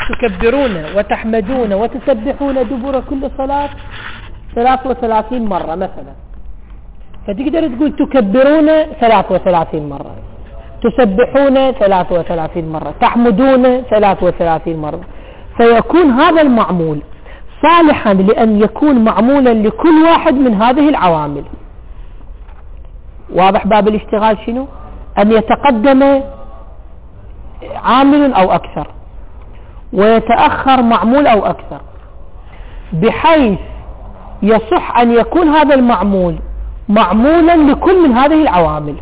تكبرون وتحمدون وتسبحون دبر كل صلاة 33 مرة مثلا، فتقدر تقول تكبرون 33 مرة، تسبحون 33 مرة، تحمدون 33 مرة، فيكون هذا المعمول صالحا لأن يكون معمولا لكل واحد من هذه العوامل. واضح باب الاشتغال شنو؟ أن يتقدم عامل أو أكثر ويتأخر معمول أو أكثر، بحيث يصح أن يكون هذا المعمول معمولا لكل من هذه العوامل.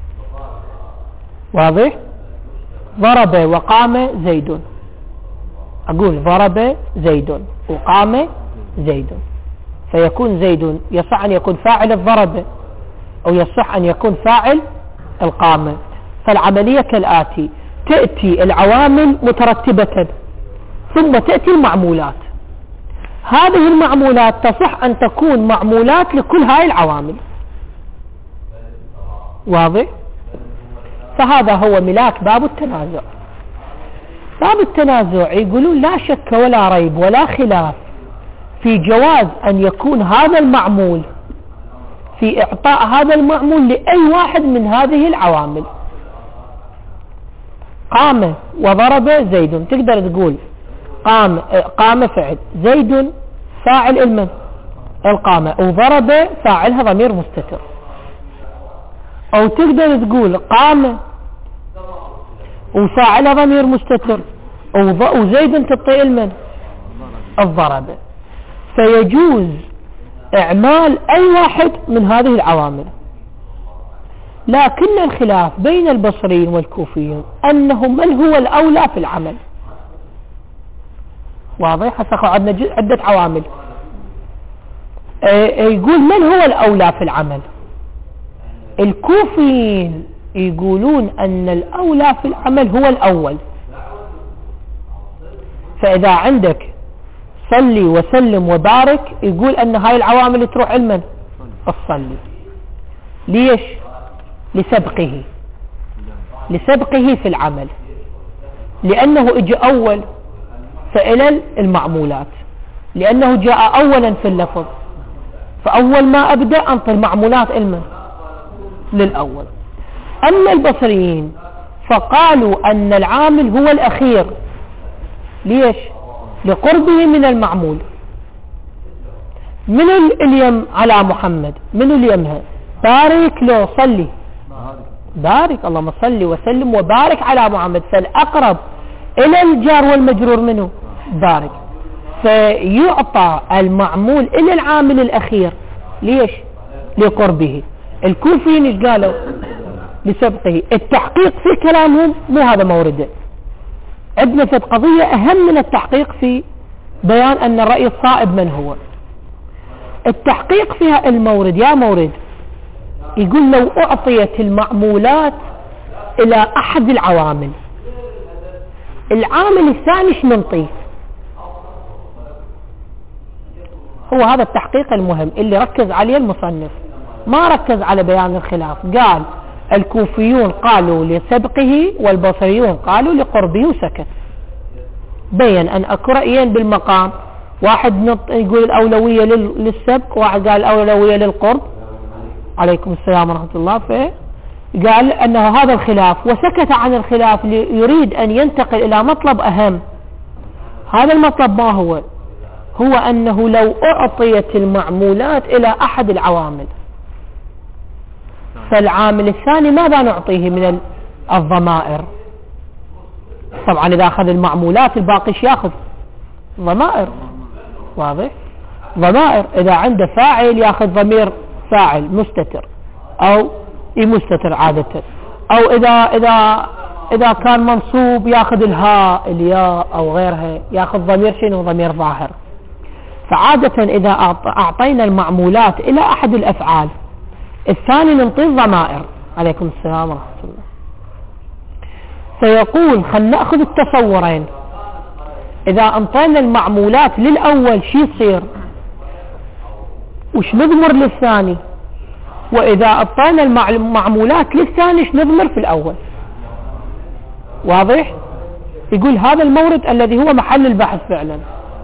واضح؟ ضرب وقام زيد، أقول ضرب زيد وقام زيد، فيكون زيد يصح أن يكون فاعل الضرب أو يصح أن يكون فاعل القامة. فالعملية كالآتي: تأتي العوامل مترتبة ثم تأتي المعمولات. هذه المعمولات تصح أن تكون معمولات لكل هاي العوامل. واضح؟ فهذا هو ملاك باب التنازع. باب التنازع يقولون لا شك ولا ريب ولا خلاف في جواز أن يكون هذا المعمول في إعطاء هذا المعمول لأي واحد من هذه العوامل. قام وضرب زيد، تقدر تقول قام فعل، زيد فاعل المن القامة، وضرب فاعلها ضمير مستتر. أو تقدر تقول قام وفاعلها ضمير مستتر وزيد تطيء المن الضرب. فيجوز إعمال أي واحد من هذه العوامل، لكن الخلاف بين البصريين والكوفيين أنه من هو الأولى في العمل. واضح؟ هسه عندنا عدة عوامل. يقول من هو الأولى في العمل. الكوفيين يقولون أن الأولى في العمل هو الأول. فإذا عندك صلي وسلم وبارك، يقول أن هاي العوامل تروح علما الصلي. ليش؟ لسبقه في العمل، لأنه اجى أول فإلى المعمولات، لأنه جاء أولا في اللفظ، فأول ما أبدأ أنطي المعمولات علما للأول. أما البصريين فقالوا أن العامل هو الأخير. ليش؟ لقربه من المعمول. من اليم على محمد، من اليمها بارك له صلي، بارك اللهم صلي وسلم وبارك على محمد، فالأقرب إلى الجار والمجرور منه بارك، فيعطى المعمول إلى العامل الأخير. ليش؟ لقربه. الكوفيين ايش قالوا؟ لسبقه. التحقيق في كلامهم مو هذا مورده. عندنا في قضية أهم من التحقيق في بيان أن الرأي الصائب من هو. التحقيق فيها المورد. يا مورد يقول لو أعطيت المعمولات إلى أحد العوامل، العامل الثاني ايش ننطيه؟ هو هذا التحقيق المهم اللي ركز عليه المصنف، ما ركز على بيان الخلاف. قال الكوفيون قالوا لسبقه والبصريون قالوا لقربه وسكت. بين أن أكو رأيين بالمقام، واحد يقول الأولوية للسبق، واحد قال الأولوية للقرب. عليكم السلام ورحمة الله. فقال أنه هذا الخلاف وسكت عن الخلاف يريد أن ينتقل إلى مطلب أهم. هذا المطلب ما هو؟ هو أنه لو أعطيت المعمولات إلى أحد العوامل، فالعامل الثاني ماذا نعطيه من الضمائر؟ طبعا إذا أخذ المعمولات الباقي يأخذ ضمائر. واضح؟ ضمائر. إذا عنده فاعل يأخذ ضمير فاعل مستتر أو مستتر عادة، أو إذا كان منصوب يأخذ الهاء الياء أو غيرها، يأخذ ضمير شنو؟ ضمير ظاهر. فعادة إذا أعطينا المعمولات إلى أحد الأفعال، الثاني ننطيه الضمائر. عليكم السلام ورحمة الله. فيقول خلنا نأخذ التصورين. إذا أنطينا المعمولات للأول شي يصير؟ وش نضمر للثاني؟ وإذا أعطينا المعمولات للثاني شو نضمر في الأول؟ واضح؟ يقول هذا المورد الذي هو محل البحث فعلا.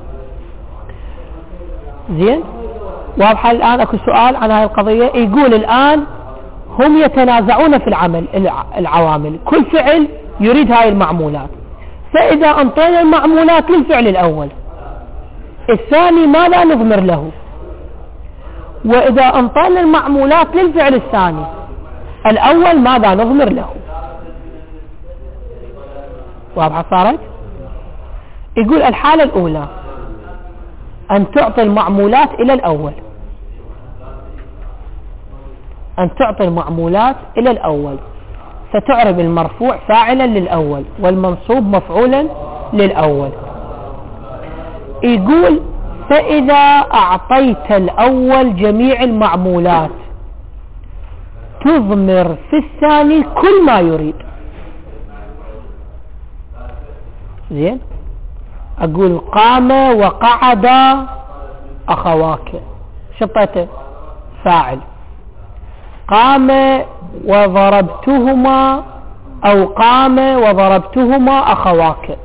زين واضح. الآن اكو سؤال عن هذه القضية. يقول الآن هم يتنازعون في العمل العوامل، كل فعل يريد هاي المعمولات، فإذا انطينا المعمولات للفعل الأول الثاني ماذا نضمر له، وإذا انطينا المعمولات للفعل الثاني الأول ماذا نضمر له. واضحة صارت؟ يقول الحالة الأولى أن تعطي المعمولات إلى الأول، أن تعطي المعمولات إلى الأول، فتعرب المرفوع فاعلا للأول والمنصوب مفعولا للأول. يقول فإذا أعطيت الأول جميع المعمولات تضمر في الثاني كل ما يريد. زين أقول قام وقعد أخواك، شطته فاعل، قام وضربتهما أو قام وضربتهما أخواك،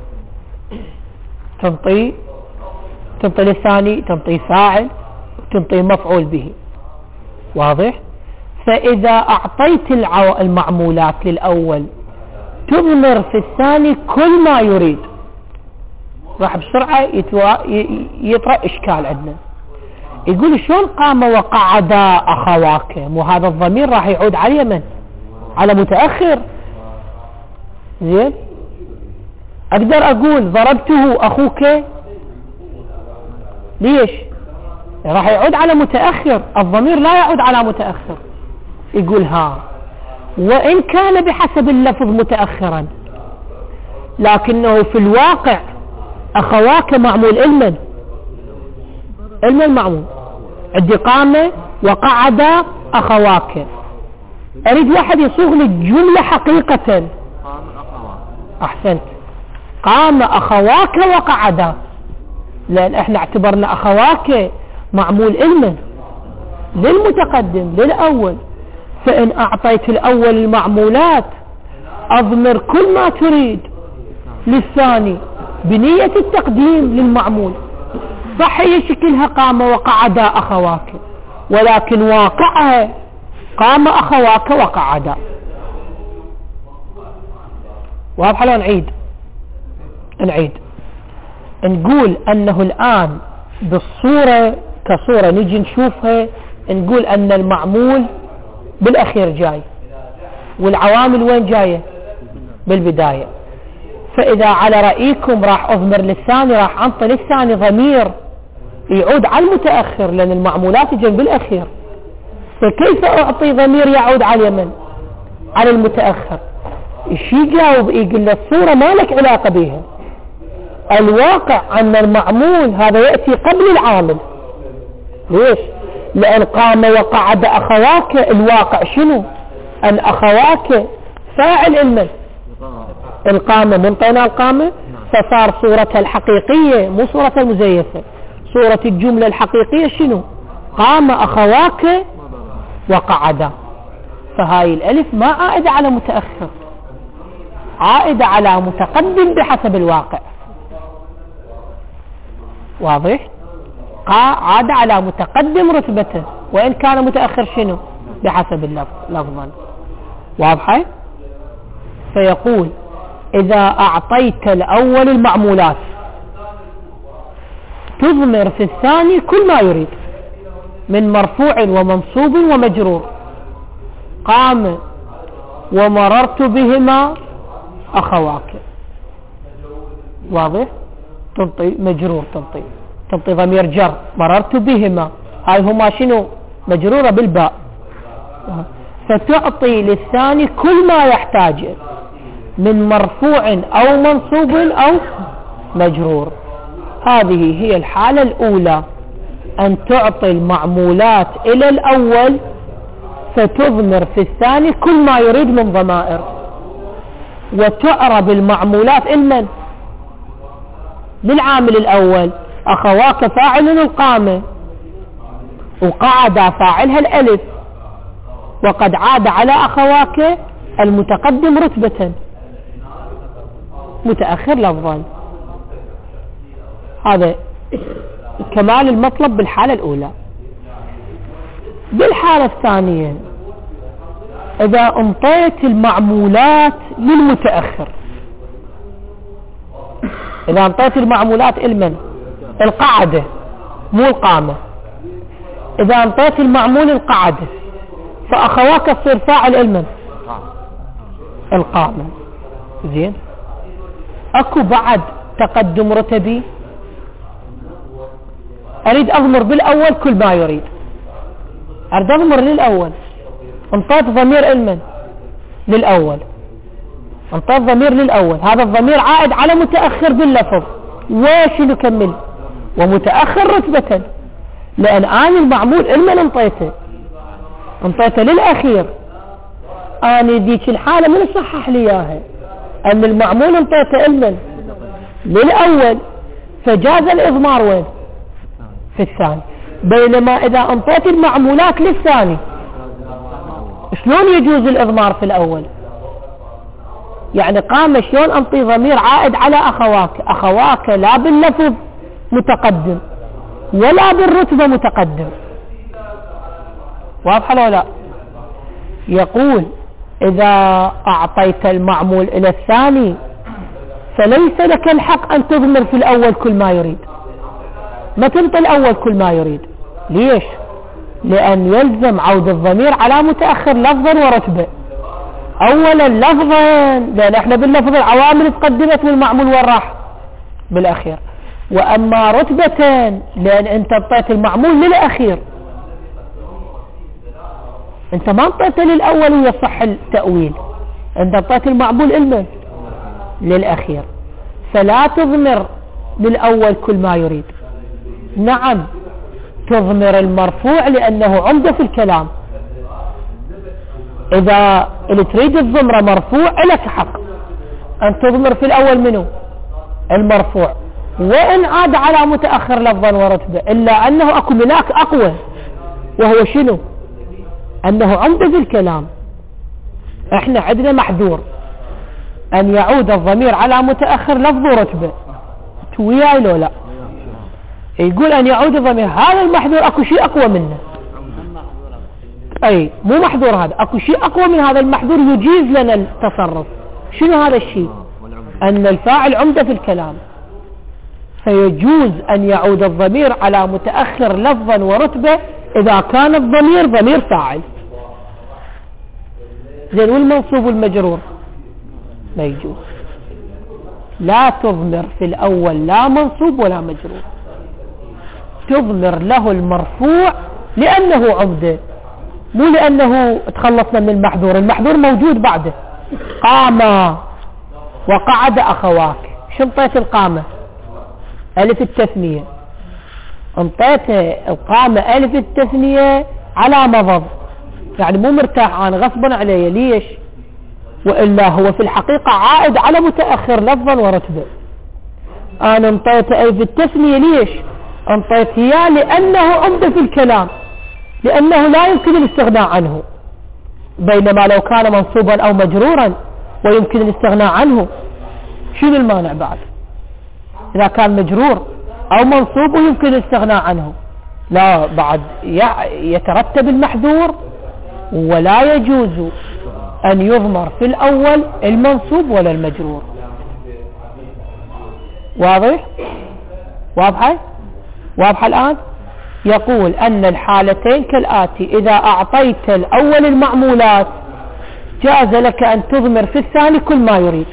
تنطي للثاني تنطي فاعل تنطي مفعول به. واضح؟ فإذا أعطيت المعمولات للأول تضمر في الثاني كل ما يريد. راح بسرعة يطرأ إشكال عندنا. يقول شلون قام وقعد أخواك؟ مو هذا الضمير راح يعود على اليمن على متأخر. زين أقدر أقول ضربته أخوك؟ ليش؟ راح يعود على متأخر، الضمير لا يعود على متأخر. يقول وإن كان بحسب اللفظ متأخرا لكنه في الواقع أخواك معمول علما معمول. عندي قام وقعد أخواك، أريد واحد يصوغ لي الجملة حقيقة. أحسنت، قام أخواك وقعد، لأن احنا اعتبرنا أخواك معمول علما للمتقدم للأول. فإن أعطيت الأول المعمولات أضمر كل ما تريد للثاني بنية التقديم للمعمول. صح هي شكلها قام وقعد أخواك، ولكن واقعها قام أخواك وقعد. واضح؟ لو نعيد نقول أنه الآن بالصورة كصورة نجي نشوفها، نقول أن المعمول بالأخير جاي والعوامل وين جاية؟ بالبداية. فإذا على رأيكم راح أضمر للثاني، راح أنطي للثاني ضمير يعود على المتأخر لأن المعمولات جاي بالأخير. فكيف أعطي ضمير يعود على اليمن على المتأخر؟ إيش يجاوب؟ يقول الصورة ما لك علاقة بها، الواقع أن المعمول هذا يأتي قبل العامل. ليش؟ لأن قام وقعد أخواك الواقع شنو؟ أن أخواك فاعل علما، القامة منطينا القامة، فصار صورتها الحقيقية مو صورتها المزيفة. صورة الجملة الحقيقية شنو؟ قام أخواك وقعد. فهاي الألف ما عائدة على متأخر، عائدة على متقدم بحسب الواقع. واضح؟ عاد على متقدم رتبته وإن كان متأخر شنو؟ بحسب اللفظ. واضحة؟ فيقول إذا أعطيت الأول المعمولات تضمر في الثاني كل ما يريد من مرفوع ومنصوب ومجرور. قام ومررت بهما أخواك. واضح؟ تنطي مجرور، تنطي ضمير جر. مررت بهما هاي هما شنو؟ مجرورة بالباء. فتعطي للثاني كل ما يحتاجه من مرفوع أو منصوب أو مجرور. هذه هي الحالة الأولى، أن تعطي المعمولات إلى الأول فتضمر في الثاني كل ما يريد من ضمائر، وتعرب المعمولات إلمن؟ للعامل الأول. أخواك فاعل القامة، وقعد فاعلها الألف، وقد عاد على أخواك المتقدم رتبة. متأخر لفظا. هذا كمال المطلب بالحالة الأولى. بالحالة الثانية إذا انطيت المعمولات للمتأخر، إذا انطيت المعمولات المن القاعدة مو القامة، إذا انطيت المعمول القاعدة فأخواك تصير فاعل المن القامة. زين، اكو بعد تقدم رتبي، اريد اضمر بالاول كل ما يريد، اريد اضمر للاول، انطيت ضمير المن للاول، انطيت ضمير للاول، هذا الضمير عائد على متأخر باللفظ، وش نكمل ومتأخر رتبة، لان اني المعمول المن انطيته للاخير، اني ذيك الحالة من يصحح لي اياها ان المعمول انطيته المن للاول، فجاز الاضمار وين في الثاني. بينما اذا انطيت المعمولات للثاني شلون يجوز الاضمار في الاول؟ يعني قام شلون انطي ضمير عائد على اخواك لا باللفظ متقدم ولا بالرتبة متقدم، واضح ولا لا؟ يقول اذا اعطيت المعمول الى الثاني فليس لك الحق ان تضمر في الاول كل ما يريد، ما تنطي الاول كل ما يريد. ليش؟ لان يلزم عود الضمير على متأخر لفظا ورتبة. اولا لفظا لان احنا باللفظ العوامل تقدمت والمعمول وين راح بالاخير، واما رتبة لان انت اعطيت المعمول للاخير، انت ما اعطيته للاول ويصح التأويل، انت اعطيت المعمول المن للاخير، فلا تضمر بالاول كل ما يريد. نعم تضمر المرفوع لانه عمدة في الكلام، اذا اللي تريد الضمرة مرفوع لك حق ان تضمر في الاول منه المرفوع، وان عاد على متأخر لفظا ورتبة، الا انه اكو هناك اقوى، وهو شنو؟ انه عمدة في الكلام. احنا عندنا محذور ان يعود الضمير على متأخر لفظ ورتبة، توياي لو لا؟ يقول ان يعود الضمير، هذا المحذور اكو شيء اقوى منه، اي مو محذور هذا، اكو شيء اقوى من هذا المحذور يجيز لنا التصرف. شنو هذا الشيء؟ ان الفاعل عمدة في الكلام، فيجوز ان يعود الضمير على متأخر لفظا ورتبة اذا كان الضمير ضمير فاعل. زين، والمنصوب والمجرور لا يجوز، لا تضمر في الاول لا منصوب ولا مجرور، تضمر له المرفوع لانه عمده، مو لانه تخلصنا من المحذور. المحذور موجود بعده، قام وقعد اخواك، شو انطيت القامة؟ الف التثنية، انطيت القامة الف التثنية على مضض، يعني مو مرتاح انا غصبا علي. ليش؟ والا هو في الحقيقة عائد على متأخر لفظا ورتبة. انا انطيت الف التثنية ليش؟ انطيت اياه لانه عمدة في الكلام، لانه لا يمكن الاستغناء عنه، بينما لو كان منصوبا او مجرورا ويمكن الاستغناء عنه شنو المانع بعد؟ اذا كان مجرور او منصوب ويمكن الاستغناء عنه، لا بعد يترتب المحذور، ولا يجوز ان يضمر في الاول المنصوب ولا المجرور. واضح؟ واضحة الان؟ يقول ان الحالتين كالاتي: اذا اعطيت الاول المعمولات جاز لك ان تضمر في الثاني كل ما يريد،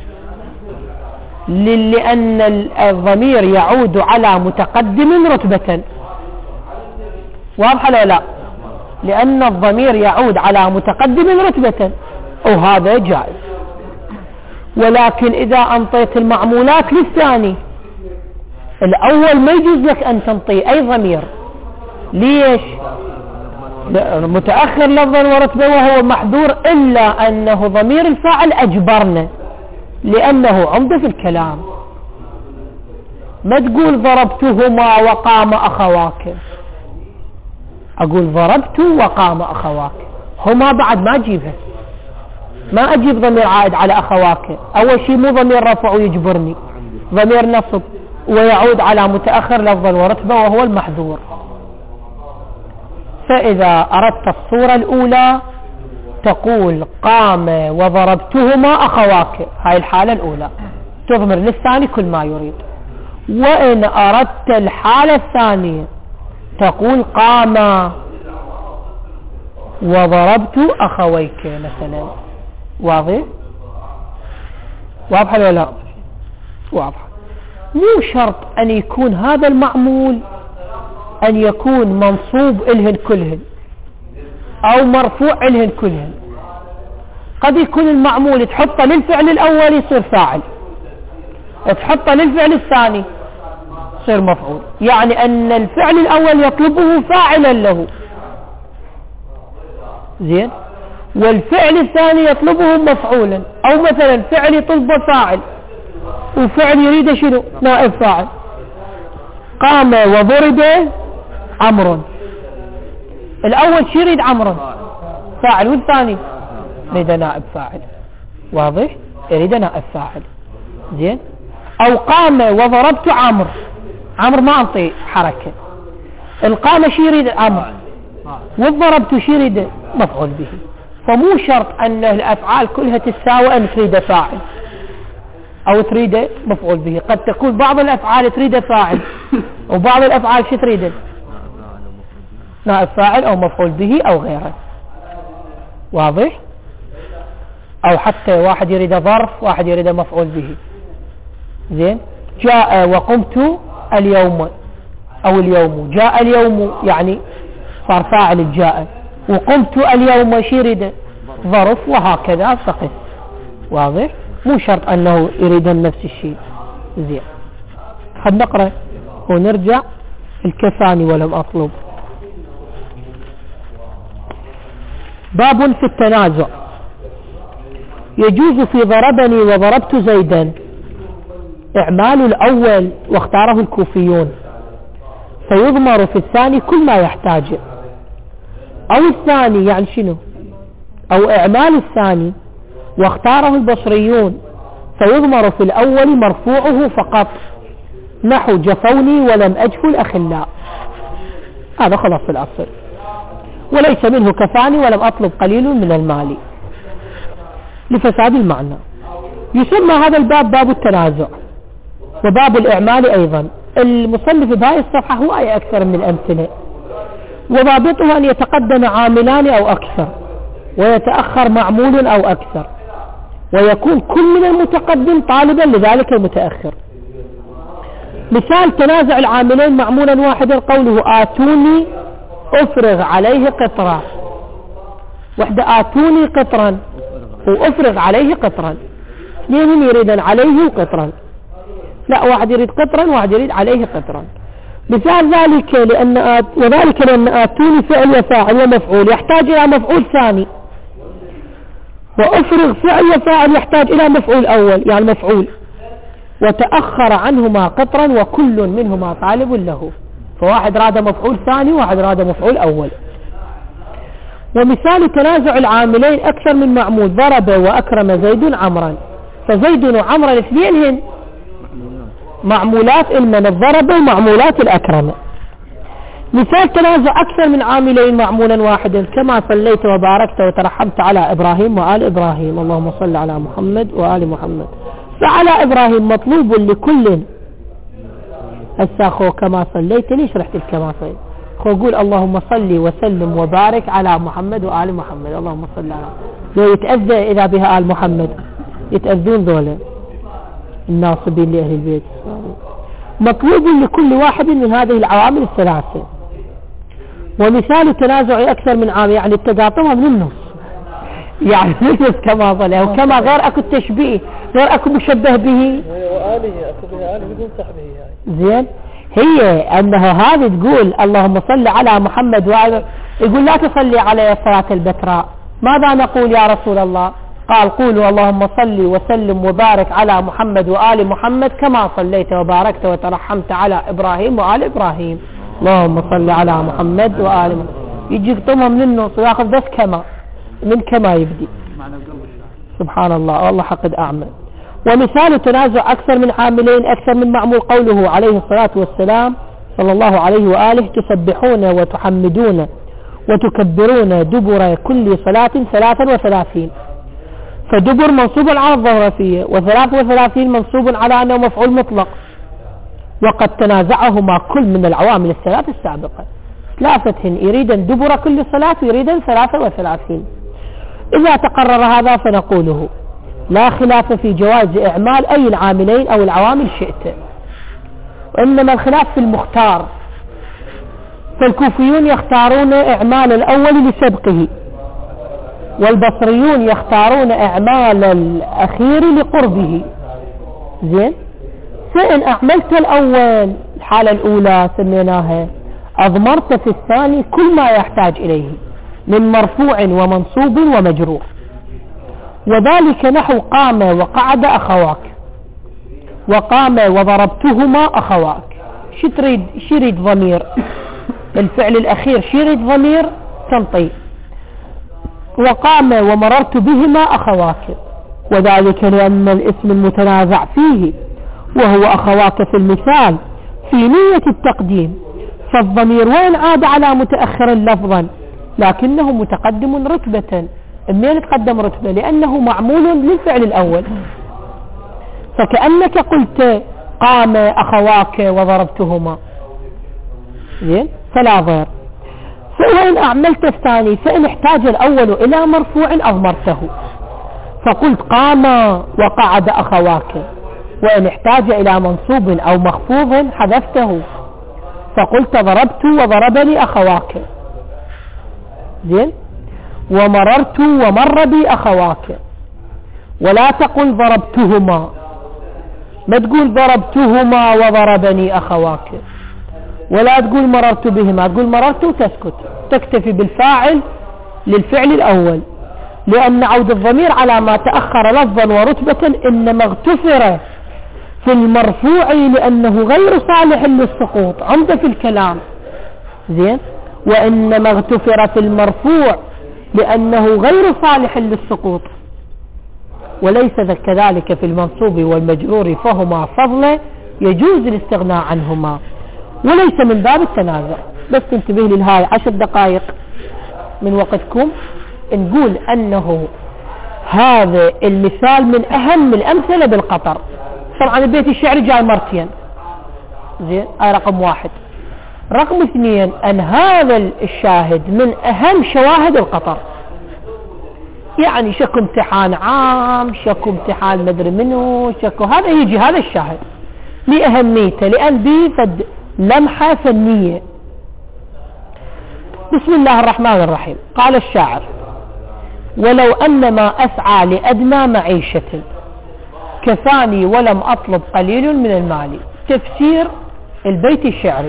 لان الضمير يعود على متقدم رتبة. واضح ولا لا؟ لان الضمير يعود على متقدم رتبة، وهذا جائز. ولكن اذا انطيت المعمولات للثاني الاول ما يجوز لك ان تنطي اي ضمير. ليش؟ متأخر لفظا ورتبة وهو محذور، الا انه ضمير الفاعل اجبرنا لانه عمدة في الكلام. ما تقول ضربتهما وقام اخواك، اقول ضربت وقام اخواك، هما بعد ما اجيبها، ما أجيب ضمير عائد على أخواك. أول شيء مو ضمير رفع ويجبرني، ضمير نصب ويعود على متأخر لفظا ورتبة وهو المحذور. فإذا أردت الصورة الأولى تقول قام وضربتهما أخواك، هاي الحالة الأولى تضمر للثاني كل ما يريد. وإن أردت الحالة الثانية تقول قام وضربت أخويك مثلا. واضح؟ واضح ولا لا؟ واضح. مو شرط أن يكون هذا المعمول أن يكون منصوب إلهن كلهن أو مرفوع إلهن كلهن. قد يكون المعمول تحطه للفعل الأول يصير فاعل، تحطه للفعل الثاني يصير مفعول، يعني أن الفعل الأول يطلبه فاعلا له، زين، والفعل الثاني يطلبه مفعولا. أو مثلا فعل يطلبه فاعل وفعل يريد شنو؟ نائب فاعل. قام وضرب عمرو، الأول شي يريد عمرو فاعل، والثاني يريد نائب فاعل. واضح؟ يريد نائب فاعل، زين. أو قام وضربت عمرو، عمرو ما أعطي حركة، القام شي يريد عمرو والضربت شي يريد مفعول به. فمو شرط أن الأفعال كلها تساوي أن تريد فاعل أو تريد مفعول به. قد تكون بعض الأفعال تريد فاعل وبعض الأفعال شو تريد؟ نائب فاعل أو مفعول به أو غيره. واضح؟ أو حتى واحد يريد ظرف واحد يريد مفعول به، زين. جاء وقمت اليوم أو اليوم، جاء اليوم يعني صار فاعل الجاء، وقمت اليوم شي يريد ظرف، وهكذا فقط. واضح؟ مو شرط أنه يريد نفس الشيء. زين، خلنا نقرأ ونرجع. الكفاني ولم أطلب. باب في التنازع. يجوز في ضربني وضربت زيدا إعمال الأول واختاره الكوفيون، فيضمر في الثاني كل ما يحتاجه. أو الثاني يعني شنو؟ أو إعمال الثاني واختاره البصريون، فيضمر في الأول مرفوعه فقط، نحو جفوني ولم أجف الأخلاء. هذا خلاص في الأصل. وليس منه كفاني ولم أطلب قليل من المال لفساد المعنى. يسمى هذا الباب باب التنازع وباب الإعمال أيضا. المصنف بهذه الصفحة هو أي أكثر من الأمثلة، وضابطها أن يتقدم عاملان أو أكثر ويتأخر معمول أو أكثر، ويكون كل من المتقدم طالبا لذلك المتأخر. مثال تنازع العاملين معمولا واحدا قوله آتوني أفرغ عليه قطرا، وحده آتوني قطرا وأفرغ عليه قطرا، اثنين يريدون عليه قطرا، لا واحد يريد قطرا واحد يريد عليه قطرا. مثال ذلك وذلك لأن آتوني فعل وفاعل ومفعول يحتاج إلى مفعول ثاني، وأفرغ فعل وفاعل يحتاج إلى مفعول أول يعني مفعول، وتأخر عنهما قطرا وكل منهما طالب له، فواحد راد مفعول ثاني وواحد راد مفعول أول. ومثال تنازع العاملين أكثر من معمول، ضرب وأكرم زيد عمرا، فزيد وعمرا الاثنين معمولات المن الضرب ومعمولات الأكرم. مثال تنازع أكثر من عاملين معمولا واحدا، كما صليت وباركت وترحمت على إبراهيم وآل إبراهيم، اللهم صل على محمد وآل محمد. فعلى إبراهيم مطلوب لكل. هسه كما صليت ليش رحت الكما صليت؟ قول اللهم صل وسلم وبارك على محمد وآل محمد، اللهم صل على. لو يتأذى إذا بها آل محمد يتأذون ذولا الناصبين لأهل البيت. مطلوب لكل واحد من هذه العوامل الثلاثة. ومثال تنازع أكثر من عامل يعني التقاطمها من النص، يعني نجلس كما ظل وكما غير أكو التشبيه غير أكو مشبه به وآله أكو به آله بدون صحبه يعني. زين، هي أنه هذه تقول اللهم صل على محمد وآله، يقول لا تصلي على صلاة البتراء، ماذا نقول يا رسول الله؟ قال قولوا اللهم صل وسلم وبارك على محمد وآل محمد كما صليت وباركت وترحمت على إبراهيم وآل إبراهيم، اللهم صل على محمد وآل محمد. يجي يقطمها من النص وياخذ بس كما من كما يبدي. سبحان الله والله حقد أعمى. ومثال تنازع أكثر من عاملين أكثر من معمول قوله عليه الصلاة والسلام صلى الله عليه وآله تسبحون وتحمدون وتكبرون دبر كل صلاة 33. فدبر منصوب على الظرفية و33 منصوب على أنه مفعول مطلق، وقد تنازعهما كل من العوامل الثلاث السابقة. ثلاثة يريدا دبر كل صلاة ويريدا 33. إذا تقرر هذا فنقوله لا خلاف في جواز إعمال أي العاملين أو العوامل شئت، وإنما الخلاف في المختار. فالكوفيون يختارون إعمال الأول لسبقه، والبصريون يختارون إعمال الأخير لقربه. زين، فإن أعملت الأول الحالة الأولى سميناها أضمرت في الثاني كل ما يحتاج إليه من مرفوع ومنصوب ومجرور، وذلك نحو قام وقعد أخواك، وقام وضربتهما أخواك. شريد ضمير الفعل الأخير، شريد ضمير تنطي. وقام ومررت بهما أخواك، وذلك لأن الاسم المتنازع فيه وهو أخواك في المثال في نية التقديم، فالضمير وين عاد على متأخر لفظا لكنه متقدم رتبة. منين تقدم رتبة؟ لأنه معمول للفعل الأول، فكأنك قلت قام أخواك وضربتهما. زين، فلا ضير. فإن أعملت الثاني فإن احتاج الأول إلى مرفوع أضمرته، فقلت قام وقعد أخواك، وإن احتاج إلى منصوب أو مخفوض حذفته، فقلت ضربت وضربني أخواك. زين، ومررت ومر بي أخواك، ولا تقل ضربتهما، ما تقول ضربتهما وضربني أخواك، ولا تقول مررت بهما، تقول مررت وتسكت، تكتفي بالفاعل للفعل الأول، لأن عود الضمير على ما تأخر لفظا ورتبة إنما اغتفر في المرفوع لأنه غير صالح للسقوط عمد في الكلام. زين، وإنما اغتفر في المرفوع لأنه غير صالح للسقوط، وليس كذلك في المنصوب والمجرور، فهما فضل يجوز الاستغناء عنهما، وليس من باب التنازع. بس انتبه للهاي 10 دقائق من وقتكم، نقول أنه هذا المثال من أهم الأمثلة بالقطر. طبعا البيت الشعري جاي مرتين. زين، رقم 1. رقم 2 أن هذا الشاهد من أهم شواهد القطر، يعني شكو امتحان عام، شكو امتحان مدري منه، شكو هذا يجي هذا الشاهد لأهميته، لأن به فد لمحة فنية. بسم الله الرحمن الرحيم. قال الشاعر: ولو أن ما أسعى لأدنى معيشة كفاني ولم أطلب قليل من المال. تفسير البيت الشعري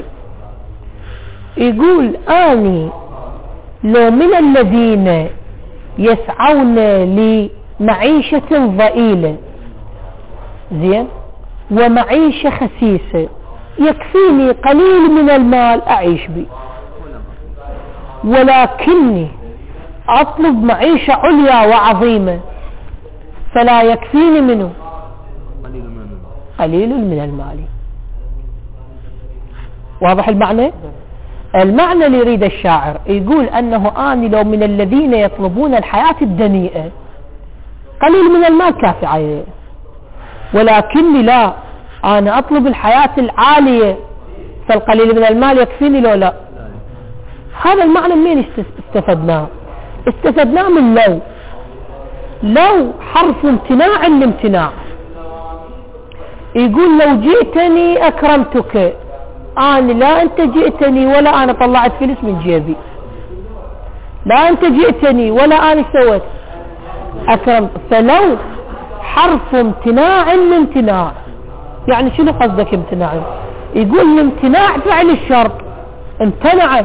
يقول: آني لو من الذين يسعون لمعيشة ضئيلة، زين، ومعيشة خسيسة، يكفيني قليل من المال أعيش به، ولكني أطلب معيشة عليا وعظيمة فلا يكفيني منه قليل من المال. واضح المعنى؟ المعنى اللي يريد الشاعر يقول أنه آني لو من الذين يطلبون الحياة الدنيئة قليل من المال كافي عليه، ولكني لا، أنا أطلب الحياة العالية فالقليل من المال يكفيني لو لا. هذا المعنى منين استفدناه؟ استفدناه من لو حرف امتناع الامتناع. يقول: لو جئتني أكرمتك، أنا لا أنت جئتني ولا أنا طلعت فلس من جيبي، لا أنت جئتني ولا أنا سويت أكرمت. فلو حرف امتناع الامتناع، يعني شنو قصدك امتناع؟ يقول الامتناع فعل الشرط، امتنع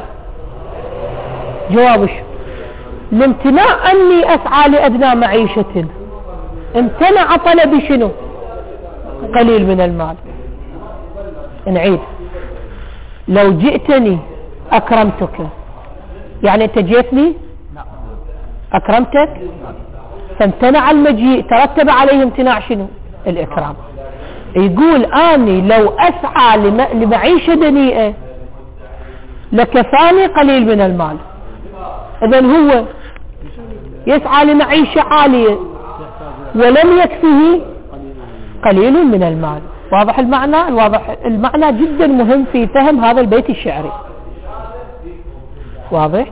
جواب الشرط. الامتناع أني أسعى لأدنى معيشة، امتنع طلبي شنو؟ قليل من المال. نعيد: لو جئتني أكرمتك، يعني أنت جئتني أكرمتك، فامتنع المجيء ترتب عليه امتناع شنو؟ الإكرام. يقول أني لو أسعى لمعيشة دنيئة لكفاني قليل من المال. إذن هو يسعى لمعيشة عالية ولم يكفيه قليل من المال. واضح المعنى؟ الواضح المعنى جدا مهم في فهم هذا البيت الشعري. واضح؟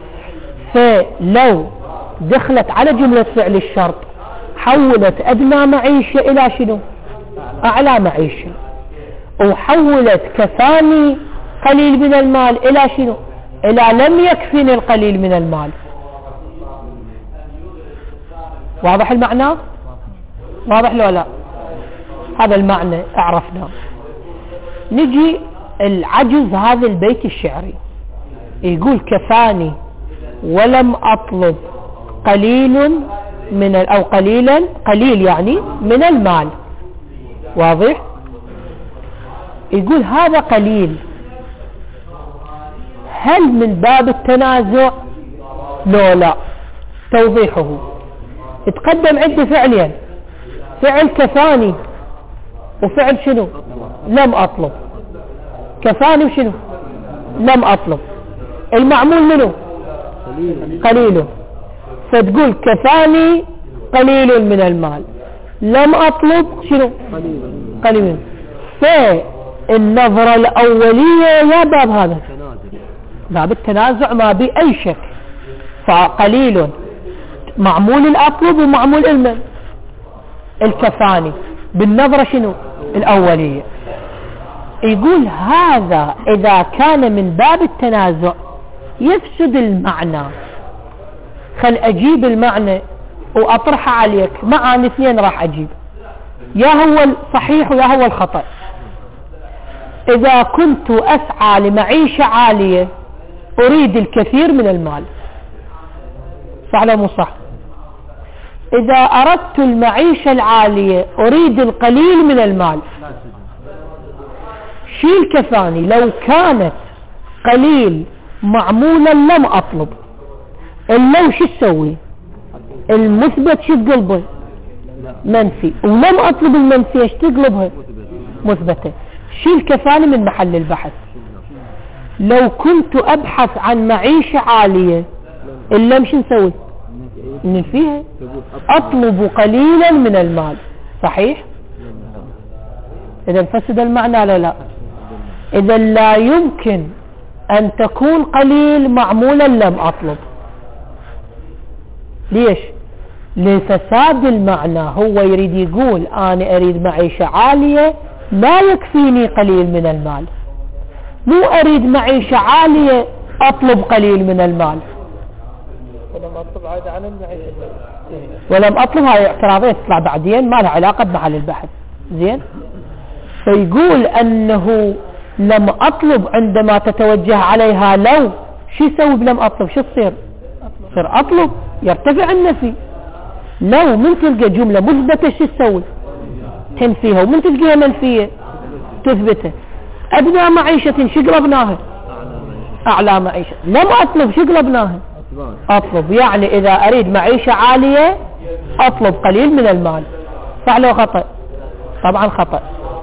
فلو دخلت على جملة فعل الشرط حولت أدنى معيشة إلى شنو؟ أعلى معيشة، وحولت كفاني قليل من المال إلى شنو؟ إلى لم يكفني القليل من المال. واضح المعنى؟ واضح لو لا؟ هذا المعنى اعرفناه. نجي العجز هذا البيت الشعري، يقول كفاني ولم أطلب قليل من أو قليلا، قليل يعني من المال. واضح؟ يقول هذا قليل، هل من باب التنازع؟ لا. توضيحه يتقدم عندي فعلين، فعل كفاني وفعل شنو؟ لم أطلب. كفاني وشنو؟ لم أطلب. المعمول منه قليل، فتقول كفاني قليل من المال، لم أطلب شنو؟ قليل. فالنظرة الأولية يا باب هذا باب التنازع ما بي أي شك، فقليل معمول الأطلب ومعمول المن الكفاني بالنظرة شنو؟ الأولية. يقول هذا إذا كان من باب التنازع يفسد المعنى. خل أجيب المعنى وأطرحه عليك، معاني اثنين راح أجيب، يا هو الصحيح ويا هو الخطأ. إذا كنت أسعى لمعيشة عالية أريد الكثير من المال، صح ولا مو صح؟ إذا أردت المعيشة العالية أريد القليل من المال. شيل كفاني، لو كانت قليل معمولا لم أطلب، اللو شو تسوي؟ المثبت شو تقلبه؟ منفي، ولم أطلب المنفي ايش تقلبها؟ مثبتة. شيل كفاني من محل البحث. لو كنت أبحث عن معيشة عالية اللم شو نسوي؟ ننفيها، أطلب قليلا من المال. صحيح؟ إذا فسد المعنى لا لا. إذا لا يمكن أن تكون قليل معمولا لم أطلب. ليش؟ لفساد المعنى. هو يريد يقول أنا أريد معيشة عالية لا يكفيني قليل من المال، مو أريد معيشة عالية أطلب قليل من المال. ولم أطلب عاد عن المعيشة، ولم أطلب هاي اعتراضية تطلع بعدين ما لها علاقة بمحل البحث. زين؟ فيقول أنه لم أطلب عندما تتوجه عليها لو، شو يسوي بلم أطلب؟ شو تصير؟ تصير أطلب، يرتفع النفي. لو من تلقى جملة مثبتة شو تسوي؟ تنفيها، ومن تلقيها منفية تثبتها. أدنى معيشة شو قلبناها؟ أعلى معيشة. لم أطلب شو قلبناها؟ أطلب. يعني إذا أريد معيشة عالية أطلب قليل من المال. صح لو خطأ؟ طبعا خطأ.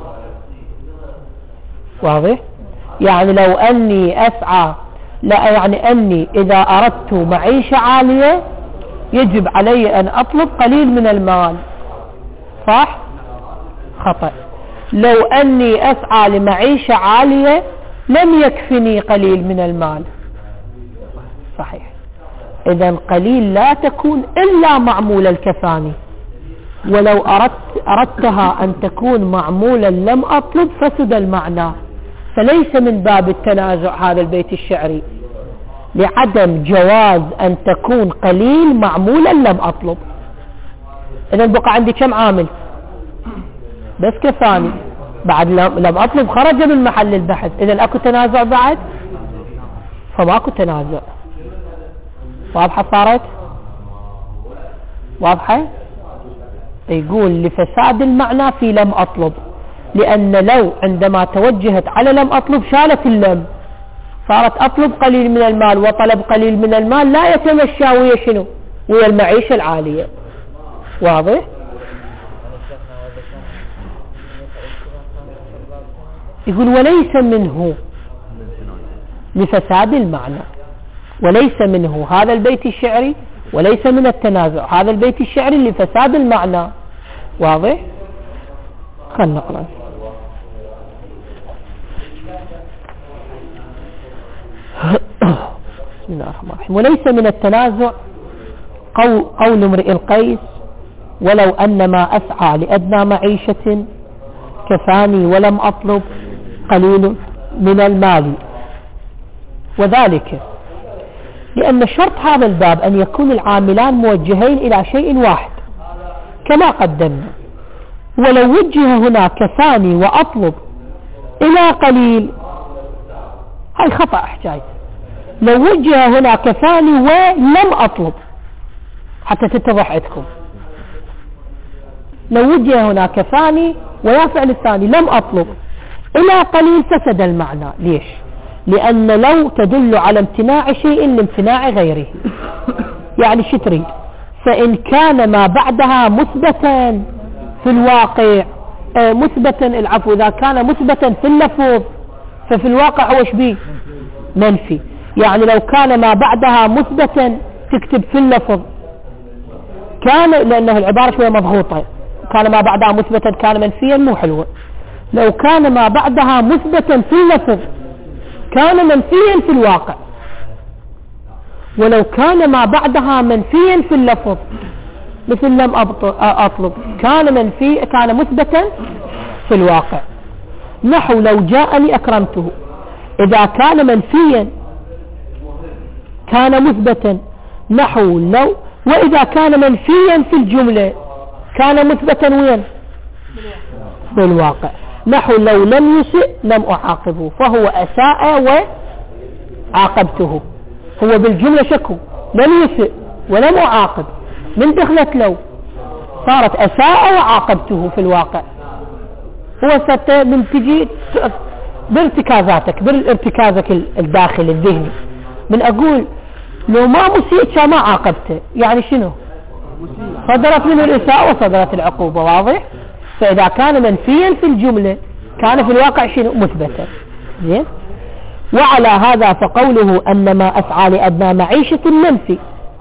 واضح؟ يعني لو أني أسعى، لا يعني أني إذا أردت معيشة عالية يجب علي أن أطلب قليل من المال. صح؟ خطأ. لو أني أسعى لمعيشة عالية لم يكفني قليل من المال. صحيح. إذن قليل لا تكون إلا معمول الكفاني، ولو أردتها أن تكون معمولا لم أطلب فسد المعنى. فليس من باب التنازع هذا البيت الشعري، لعدم جواز أن تكون قليل معمولا لم أطلب. إذن بقى عندي كم عامل؟ بس كفاني، بعد لم أطلب خرج من محل البحث. إذن أكو تنازع بعد؟ فماكو تنازع. واضحة صارت؟ واضحة؟ يقول لفساد المعنى في لم أطلب، لأن لو عندما توجهت على لم أطلب شالت اللم، صارت أطلب قليل من المال، وطلب قليل من المال لا يتمشى ويا شنو؟ ويا المعيشة العالية. واضح؟ يقول وليس منه لفساد المعنى، وليس منه هذا البيت الشعري، وليس من التنازع هذا البيت الشعري لفساد المعنى. واضح؟ خلنا نقرأ. بسم الله الرحمن الرحيم. وليس من التنازع قول امرئ القيس ولو أن ما أسعى لأدنى معيشة كفاني ولم أطلب قليل من المال، وذلك لأن شرط هذا الباب أن يكون العاملان موجهين إلى شيء واحد كما قدمنا، ولو وجه هنا كفاني وأطلب إلى قليل هاي خطأ حجاية. لو وجه هنا كفاني ولم أطلب حتى تتضح عندكم، لو وجه هنا كفاني ويا فعل الثاني لم أطلب إلى قليل فسد المعنى. ليش؟ لأن لو تدل على امتناع شيء لامتناع غيره. يعني شو تريد؟ فإن كان ما بعدها مثبتا في الواقع مثبتا، العفو، إذا كان مثبتا في اللفظ ففي الواقع هو شبيه منفي. يعني لو كان ما بعدها مثبتا تكتب في اللفظ كان، لأنه العبارة شوية مضغوطة، كان ما بعدها مثبتا كان منفيا مو حلوة. لو كان ما بعدها مثبتا في اللفظ كان منفيا في الواقع، ولو كان ما بعدها منفيا في اللفظ مثل لم أطلب كان مثبتا في الواقع. نحو لو جاءني أكرمته، إذا كان منفيا كان مثبتا. نحو لو، وإذا كان منفيا في الجملة كان مثبتا وين؟ في الواقع. نحو لو لم يسئ لم أعاقبه، فهو أساء وعاقبته. هو بالجملة شكو لم يسئ ولم أعاقب، من دخلت لو صارت أساء وعاقبته في الواقع. هو من تجي بارتكازاتك، بارتكازك الداخلي الذهني، من أقول لو ما مسيء كان ما عاقبته، يعني شنو؟ صدرت منه الإساءة وصدرت العقوبة. واضح؟ فإذا كان منفيا في الجملة كان في الواقع شنو؟ مثبتا. زين؟ وعلى هذا فقوله أن ما أسعى لأدنى معيشة منفي.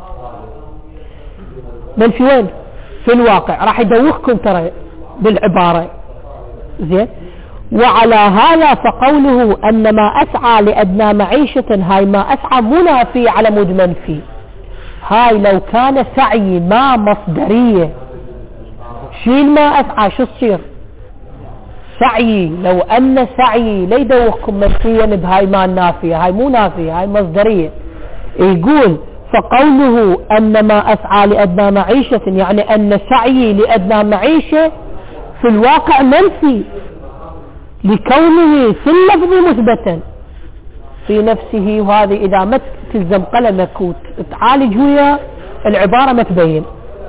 منفي وين؟ في الواقع. راح يدوخكم ترى بالعبارة. زين؟ وعلى هذا فقوله أن ما أسعى لأدنى معيشة، هاي ما أسعى منافي على مود منفي. هاي لو كان سعي ما مصدرية شيل ما أسعى شو تصير؟ سعي. لو أن سعي لا يدوخكم منفيا بهاي ما نافية، هاي مو نافية، هاي مصدرية. يقول فقوله أن ما أسعى لأدنى معيشة، يعني أن سعي لأدنى معيشة في الواقع منفي لكونه في اللفظ مثبتا في نفسه. وهذه إذا ما تلزم قلمك وتعالج ويا العبارة ما تبين.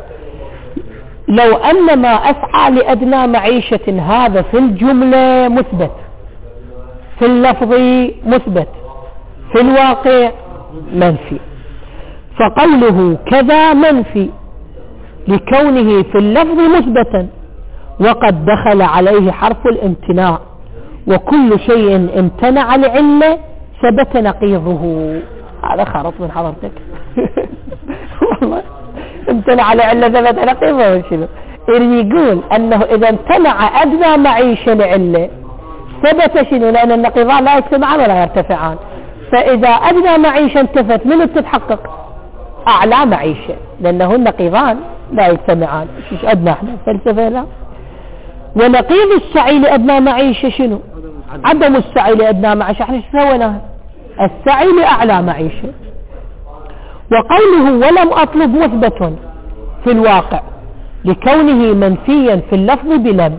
لو أن ما أسعى لأدنى معيشة هذا في الجملة مثبت، في اللفظ مثبت، في الواقع منفي. فقوله كذا منفي لكونه في اللفظ مثبتا وقد دخل عليه حرف الامتناع، وكل شيء امتنع لعلة ثبت نقيضه. هذا خرط من حضرتك. والله امتنع لعلة ثبت نقيضه. شنو يقول؟ أنه إذا امتنع أدنى معيشة لعلة ثبت شنو؟ لأن النقيضان لا يجتمعان ولا يرتفعان. فإذا أدنى معيشة انتفت منه تتحقق أعلى معيشة، لأنه النقيضان لا يجتمعان. شيش أدنى احنا فلسفة لا. ونقيض السعي لأدنى معيشة شنو؟ عدم السعي لأدنى معيشة. احنا شو سويناها؟ السعي لأعلى معيشة. وقوله ولم أطلب مثبت في الواقع لكونه منفيا في اللفظ بلم،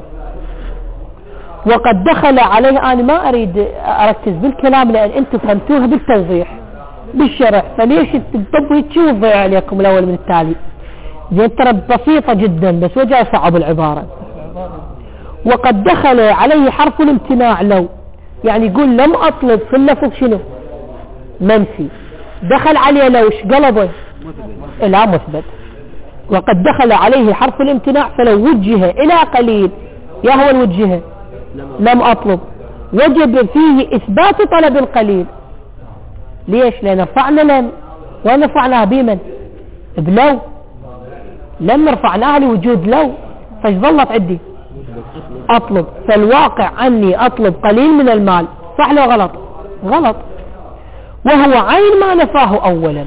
وقد دخل عليه. أنا ما أريد أركز بالكلام لأن أنتم فهمتوها بالتوضيح بالشرح، فليش تطبوا تشوفوا عليكم الأول من التالي. زين ترى بسيطة جدا بس وجه صعب العبارة. وقد دخل عليه حرف الامتناع لو، يعني يقول لم أطلب في اللفظ شنو؟ منفي. دخل عليه لو ايش قلبه؟ لا مثبت. وقد دخل عليه حرف الامتناع فلو وجه إلى قليل يا هو الوجهه لم أطلب وجب فيه إثبات طلب القليل. ليش؟ لأن رفعنا لم ونرفعناها بمن؟ بلو. لم رفعناها لوجود لو، فايش ظلت عندي؟ أطلب. فالواقع عني أطلب قليل من المال، صح لو غلط؟ غلط. وهو عين ما نفاه أولا،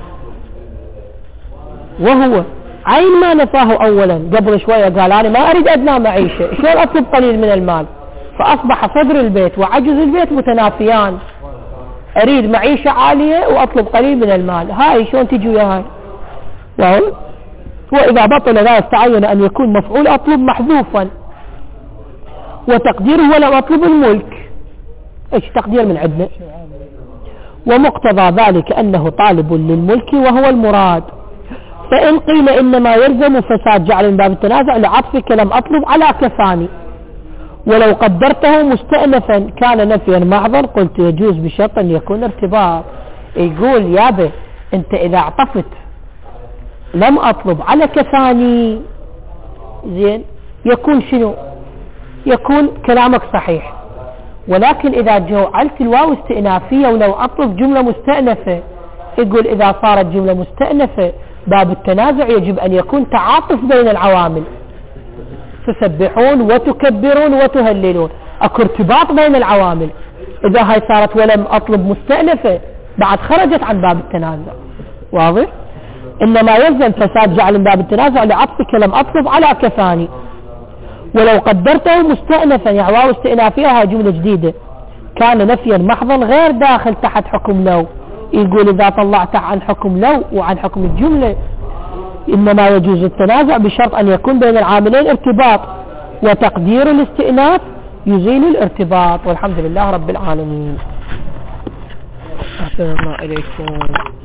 وهو عين ما نفاه أولا. قبل شوية قال أنا ما أريد أدنى معيشة، شلون أطلب قليل من المال؟ فأصبح صدر البيت وعجز البيت متنافيان. أريد معيشة عالية وأطلب قليل من المال، هاي شلون تجي ويا هاي؟ وإذا بطل لا يستعين أن يكون مفعول أطلب محذوفا وتقديره ولم أطلب الملك. إيش تقدير من عندنا؟ ومقتضى ذلك أنه طالب للملك وهو المراد. فإن قيل إنما يلزم فساد جعل من باب التنازع لعطف كلام أطلب على كفاني، ولو قدرته مستأنفا كان نفيا معذر. قلت يجوز بشرط أن يكون ارتباط. يقول يابا أنت إذا عطفت لم أطلب على كفاني زين يكون شنو؟ يكون كلامك صحيح، ولكن إذا جعلت الواو استئنافية ولو أطلب جملة مستأنفة، يقول إذا صارت جملة مستأنفة باب التنازع يجب أن يكون تعاطف بين العوامل، تسبحون وتكبرون وتهللون، أكو ارتباط بين العوامل. إذا هاي صارت ولم أطلب مستأنفة بعد خرجت عن باب التنازع. واضح؟ إنما يلزم فساد جعل من باب التنازع لعطفك لم أطلب على كفاني، ولو قدرته مستأنفا يعني واو استئنافية، هاي جملة جديدة، كان نفيا محضا غير داخل تحت حكم لو. يقول إذا طلعت عن حكم لو وعن حكم الجملة إنما يجوز التنازع بشرط أن يكون بين العاملين ارتباط، وتقدير الاستئناف يزيل الارتباط. والحمد لله رب العالمين. أحسن الله إليكم.